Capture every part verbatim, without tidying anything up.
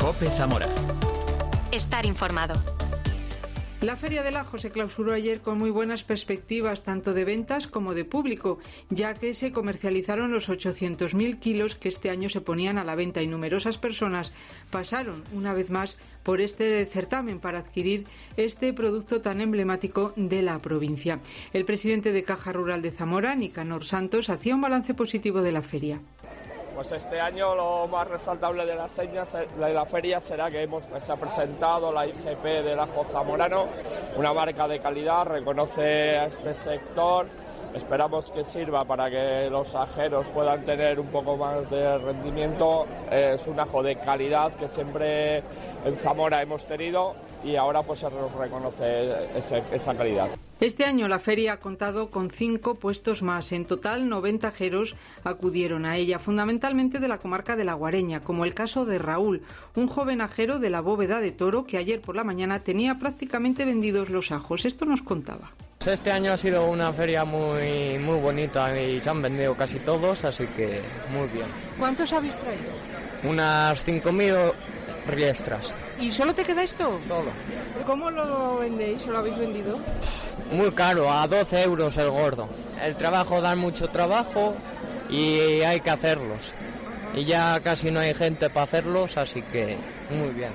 COPE Zamora. Estar informado. La Feria del Ajo se clausuró ayer con muy buenas perspectivas tanto de ventas como de público, ya que se comercializaron los ochocientos mil kilos que este año se ponían a la venta y numerosas personas pasaron una vez más por este certamen para adquirir este producto tan emblemático de la provincia. El presidente de Caja Rural de Zamora, Nicanor Santos, hacía un balance positivo de la feria. Pues este año lo más resaltable de la, señas, de la feria será que hemos se ha presentado la I G P del ajo zamorano, una marca de calidad, reconoce a este sector. Esperamos que sirva para que los ajeros puedan tener un poco más de rendimiento. Es un ajo de calidad que siempre en Zamora hemos tenido y ahora pues se nos reconoce ese, esa calidad. Este año la feria ha contado con cinco puestos más. En total, noventa ajeros acudieron a ella, fundamentalmente de la comarca de La Guareña, como el caso de Raúl, un joven ajero de la Bóveda de Toro que ayer por la mañana tenía prácticamente vendidos los ajos. Esto nos contaba. Este año ha sido una feria muy, muy bonita y se han vendido casi todos, así que muy bien. ¿Cuántos habéis traído? Unas cinco mil riestras. ¿Y solo te queda esto? Solo. ¿Cómo lo vendéis o lo habéis vendido? Muy caro, a doce euros el gordo. El trabajo da mucho trabajo y hay que hacerlos. Y ya casi no hay gente para hacerlos, así que muy bien.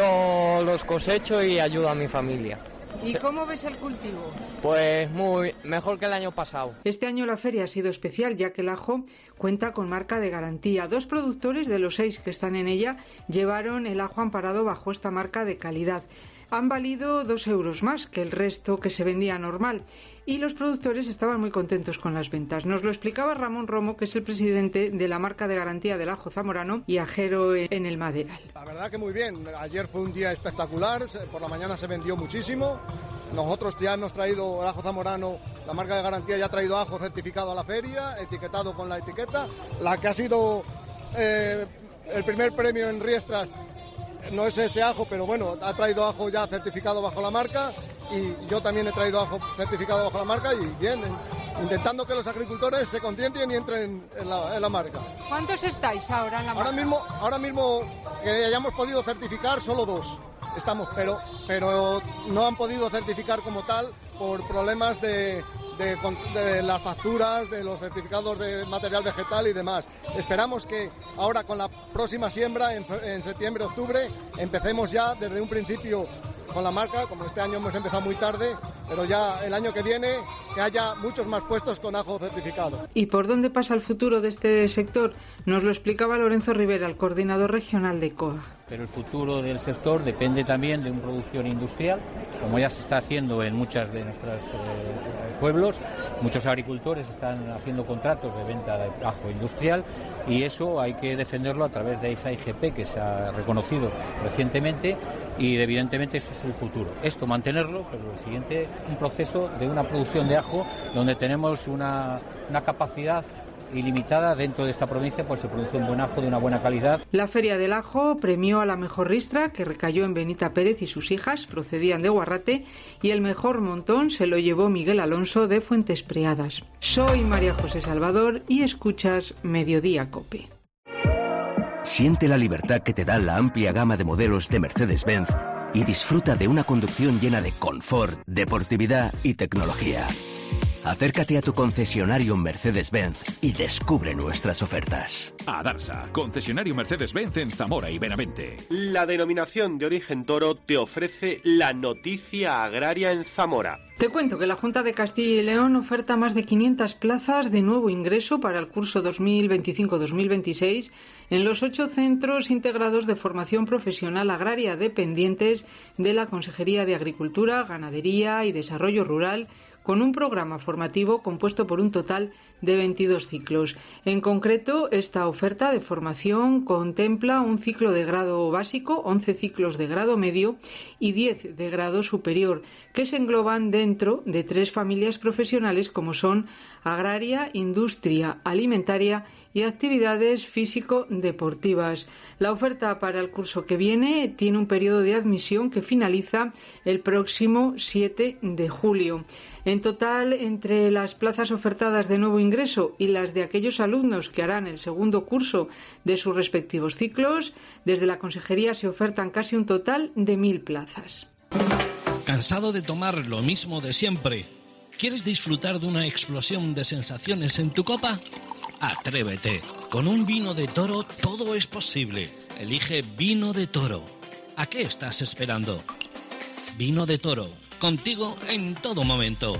Yo los cosecho y ayudo a mi familia. ¿Y cómo ves el cultivo? Pues muy mejor que el año pasado. Este año la feria ha sido especial ya que el ajo cuenta con marca de garantía. Dos productores de los seis que están en ella llevaron el ajo amparado bajo esta marca de calidad. Han valido dos euros más que el resto que se vendía normal y los productores estaban muy contentos con las ventas. Nos lo explicaba Ramón Romo, que es el presidente de la marca de garantía del ajo zamorano y ajero en el Maderal. La verdad que muy bien, ayer fue un día espectacular, por la mañana se vendió muchísimo. Nosotros ya hemos traído el ajo zamorano, la marca de garantía ya ha traído ajo certificado a la feria, etiquetado con la etiqueta. La que ha sido eh, el primer premio en Riestras no es ese ajo, pero bueno, ha traído ajo ya certificado bajo la marca y yo también he traído ajo certificado bajo la marca y bien, intentando que los agricultores se conciencien y entren en la, en la marca. ¿Cuántos estáis ahora en la marca? Ahora mismo, ahora mismo que hayamos podido certificar solo dos estamos, pero, pero no han podido certificar como tal por problemas de... De, de las facturas, de los certificados de material vegetal y demás. Esperamos que ahora con la próxima siembra, en, en septiembre, octubre, empecemos ya desde un principio con la marca, como este año hemos empezado muy tarde, pero ya el año que viene que haya muchos más puestos con ajo certificado. ¿Y por dónde pasa el futuro de este sector? Nos lo explicaba Lorenzo Rivera, el coordinador regional de C O A. Pero el futuro del sector depende también de una producción industrial, como ya se está haciendo en muchos de nuestros eh, pueblos. Muchos agricultores están haciendo contratos de venta de ajo industrial y eso hay que defenderlo a través de esa I G P que se ha reconocido recientemente y evidentemente eso es el futuro. Esto mantenerlo, pero el siguiente un proceso de una producción de ajo donde tenemos una, una capacidad ilimitada dentro de esta provincia, pues se produce un buen ajo de una buena calidad. La Feria del Ajo premió a la mejor ristra, que recayó en Benita Pérez y sus hijas, procedían de Guarrate, y el mejor montón se lo llevó Miguel Alonso de Fuentes Priadas. Soy María José Salvador y escuchas Mediodía COPE. Siente la libertad que te da la amplia gama de modelos de Mercedes-Benz y disfruta de una conducción llena de confort, deportividad y tecnología. Acércate a tu concesionario Mercedes-Benz y descubre nuestras ofertas. Adarsa, concesionario Mercedes-Benz en Zamora y Benavente. La denominación de origen Toro te ofrece la noticia agraria en Zamora. Te cuento que la Junta de Castilla y León oferta más de quinientas plazas de nuevo ingreso para el curso dos mil veinticinco dos mil veintiséis en los ocho centros integrados de formación profesional agraria dependientes de la Consejería de Agricultura, Ganadería y Desarrollo Rural, con un programa formativo compuesto por un total de veintidós ciclos. En concreto, esta oferta de formación contempla un ciclo de grado básico, once ciclos de grado medio y diez de grado superior, que se engloban dentro de tres familias profesionales como son agraria, industria, alimentaria y actividades físico-deportivas. La oferta para el curso que viene tiene un periodo de admisión que finaliza el próximo siete de julio. En total, entre las plazas ofertadas de nuevo ingreso ingreso y las de aquellos alumnos que harán el segundo curso de sus respectivos ciclos, desde la Consejería se ofertan casi un total de mil plazas. ¿Cansado de tomar lo mismo de siempre? ¿Quieres disfrutar de una explosión de sensaciones en tu copa? Atrévete. Con un vino de Toro todo es posible. Elige Vino de Toro. ¿A qué estás esperando? Vino de Toro. Contigo en todo momento.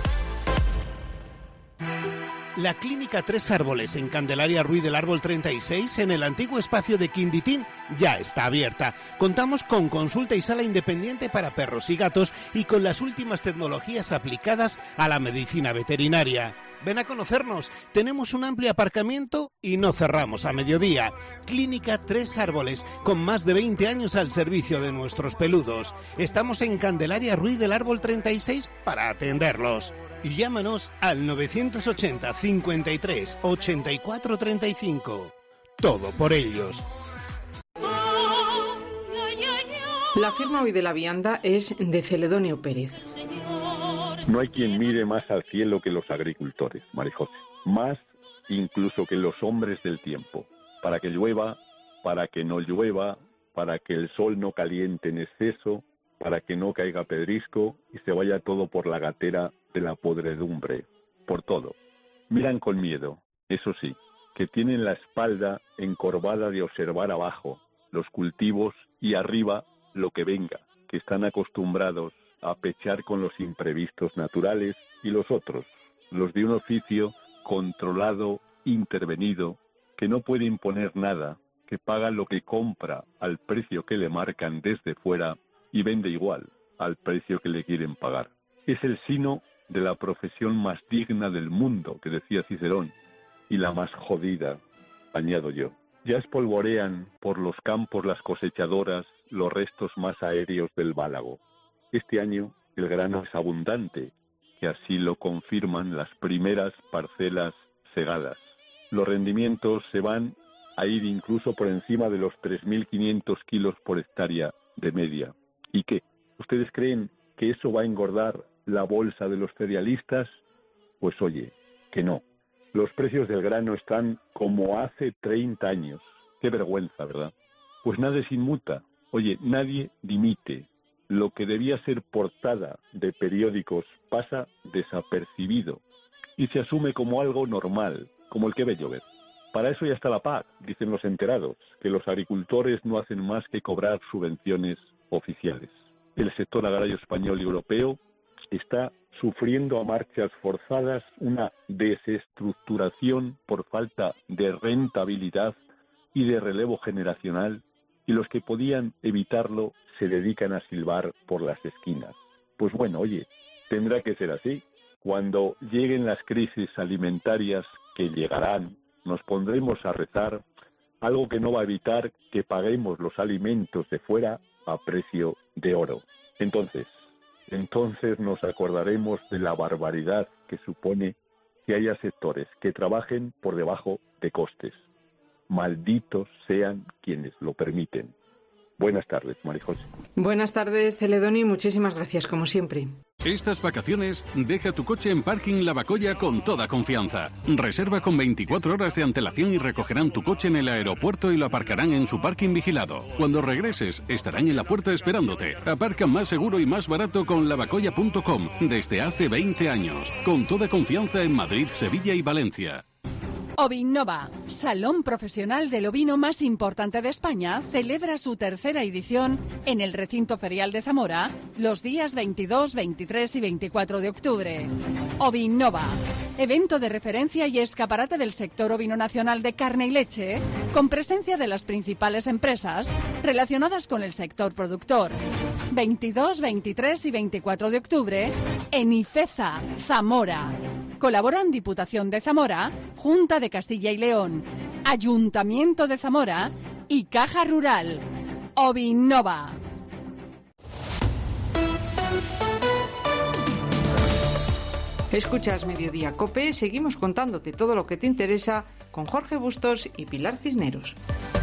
La Clínica Tres Árboles en Candelaria Ruiz del Árbol treinta y seis, en el antiguo espacio de Quinditín, ya está abierta. Contamos con consulta y sala independiente para perros y gatos y con las últimas tecnologías aplicadas a la medicina veterinaria. Ven a conocernos, tenemos un amplio aparcamiento y no cerramos a mediodía. Clínica Tres Árboles, con más de veinte años al servicio de nuestros peludos. Estamos en Candelaria Ruiz del Árbol treinta y seis para atenderlos. Llámanos al novecientos ochenta, cincuenta y tres, ochenta y cuatro, treinta y cinco. Todo por ellos. La firma hoy de la vianda es de Celedonio Pérez. No hay quien mire más al cielo que los agricultores, María José. Más incluso que los hombres del tiempo. Para que llueva, para que no llueva, para que el sol no caliente en exceso, para que no caiga pedrisco y se vaya todo por la gatera de la podredumbre. Por todo. Miran con miedo, eso sí, que tienen la espalda encorvada de observar abajo los cultivos y arriba lo que venga, que están acostumbrados a pechar con los imprevistos naturales y los otros, los de un oficio controlado, intervenido, que no puede imponer nada, que paga lo que compra al precio que le marcan desde fuera y vende igual al precio que le quieren pagar. Es el sino de la profesión más digna del mundo, que decía Cicerón, y la más jodida, añado yo. Ya espolvorean por los campos las cosechadoras los restos más aéreos del bálago. Este año el grano es abundante, que así lo confirman las primeras parcelas segadas. Los rendimientos se van a ir incluso por encima de los tres mil quinientos kilos por hectárea de media. ¿Y qué? ¿Ustedes creen que eso va a engordar la bolsa de los cerealistas? Pues oye, que no. Los precios del grano están como hace treinta años. Qué vergüenza, ¿verdad? Pues nadie se inmuta. Oye, nadie dimite. Lo que debía ser portada de periódicos pasa desapercibido y se asume como algo normal, como el que ve llover. Para eso ya está la P A C, dicen los enterados, que los agricultores no hacen más que cobrar subvenciones oficiales. El sector agrario español y europeo está sufriendo a marchas forzadas una desestructuración por falta de rentabilidad y de relevo generacional, y los que podían evitarlo se dedican a silbar por las esquinas. Pues bueno, oye, tendrá que ser así. Cuando lleguen las crisis alimentarias, que llegarán, nos pondremos a rezar, algo que no va a evitar que paguemos los alimentos de fuera a precio de oro. Entonces, entonces nos acordaremos de la barbaridad que supone que haya sectores que trabajen por debajo de costes. Malditos sean quienes lo permiten. Buenas tardes, María José. Buenas tardes, Celedonio, y muchísimas gracias, como siempre. Estas vacaciones, deja tu coche en Parking Lavacolla con toda confianza. Reserva con veinticuatro horas de antelación y recogerán tu coche en el aeropuerto y lo aparcarán en su parking vigilado. Cuando regreses, estarán en la puerta esperándote. Aparca más seguro y más barato con lavacolla punto com desde hace veinte años. Con toda confianza en Madrid, Sevilla y Valencia. Ovinnova, salón profesional del ovino más importante de España, celebra su tercera edición en el recinto ferial de Zamora los días veintidós, veintitrés y veinticuatro de octubre. Ovinnova, evento de referencia y escaparate del sector ovino nacional de carne y leche, con presencia de las principales empresas relacionadas con el sector productor. veintidós, veintitrés y veinticuatro de octubre en Ifeza, Zamora. Colaboran Diputación de Zamora, Junta de Castilla y León, Ayuntamiento de Zamora y Caja Rural. Ovinnova. Escuchas Mediodía COPE, seguimos contándote todo lo que te interesa con Jorge Bustos y Pilar Cisneros.